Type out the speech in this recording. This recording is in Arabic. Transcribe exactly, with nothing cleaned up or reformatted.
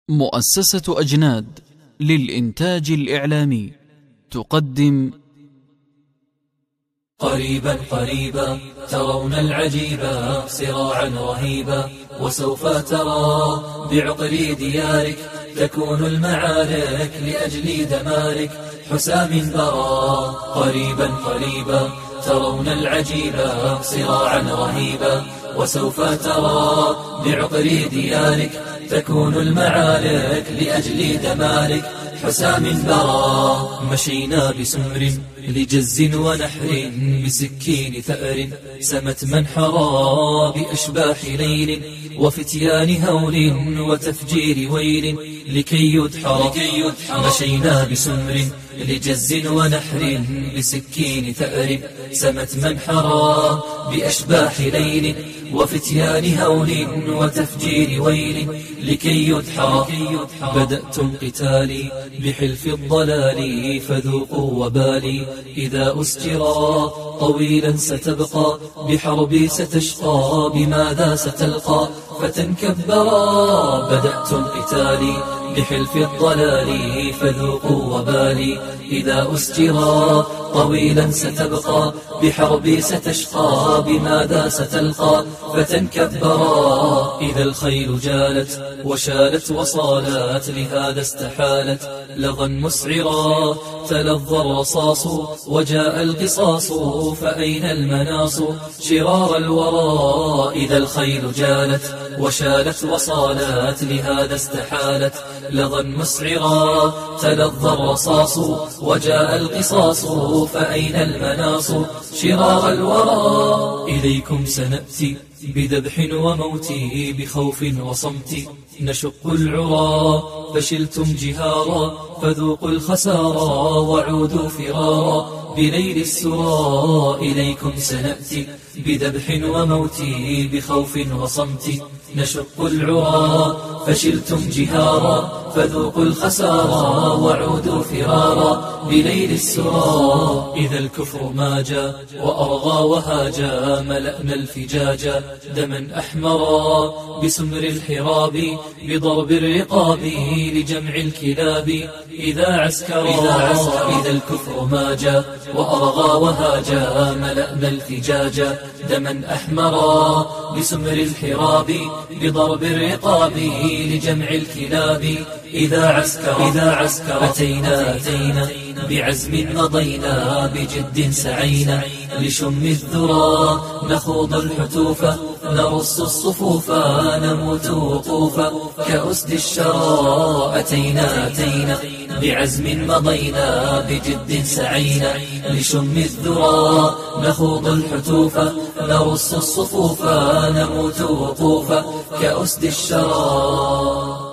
مؤسسة أجناد للإنتاج الإعلامي تقدم قريبا قريبا ترون العجيبا صراعا رهيبا، وسوف ترى بعقر ديارك تكون المعارك لأجل دمارك حسام برا. قريبا قريبا ترون العجيبا صراعا رهيبا، وسوف ترى بعقر ديارك تكون المعارك لأجل دمارك حسام برا. مشينا بسمر لجز ونحر بسكين ثأر، سمت منحرا بأشباح ليل وفتيان هول وتفجير ويل لكي يدحر. مشينا بسمر لجز ونحر بسكين ثأر، سمت منحرا بأشباح ليل وفتيان هول وتفجير ويل لكي يدحر. بدأتم قتالي بحلف الضلال فذوقوا وبالي، إذا أسجرا طويلا ستبقى بحربي ستشقى، بماذا ستلقى فتنكبرا. بدأتم قتالي بحلف الضلال فذوقوا وبالي، إذا أسجرا طويلا ستبقى بحربي ستشقى، بماذا ستلقى فتنكبرا. إذا الخيل جالت وشالت وصالت لهذا استحالت، لظى مسعرا تلظى الرصاص وجاء القصاص، فأين المناص شرار الورى. إذا الخيل جالت وشالت وصالت لهذا استحالت، لظى مسعرا تلظى الرصاص وجاء القصاص، فأين المناص شرار الورى. إليكم سنأتي بذبح وموت بخوف وصمت، نشق العرى فشلتم جهارا، فذوقوا الخسارى وعودوا فرارا بليل السرى. إليكم سنأتي بذبح وموت بخوف وصمت، نشق العرى فشلتم جهارا، فذوقوا الخسارى وعودوا فرارا بليل السرى. إذا الكفر ماجا وأرغى وهاجا، ملأنا الفجاجا دما أحمرا بسمر الحراب، بضرب الرقاب لجمع الكلاب إذا عسكرا. إذا الكفر ماجا وأرغى وهاجا، ملأنا الفجاجا دما أحمرا بسمر الحراب، بضرب الرقاب لجمع الكلاب إذا عسكر. إذا عسكر أتينا أتينا بعزم مضينا، بجد سعينا لشم الذرى، نخوض الحتوف نرص الصفوف، نموت وقوفا كأسد الشرى. أتينا أتينا بعزم مضينا، بجد سعينا لشم الذرى، نخوض الحتوف نرص الصفوف، نموت وقوفا كأسد الشرى.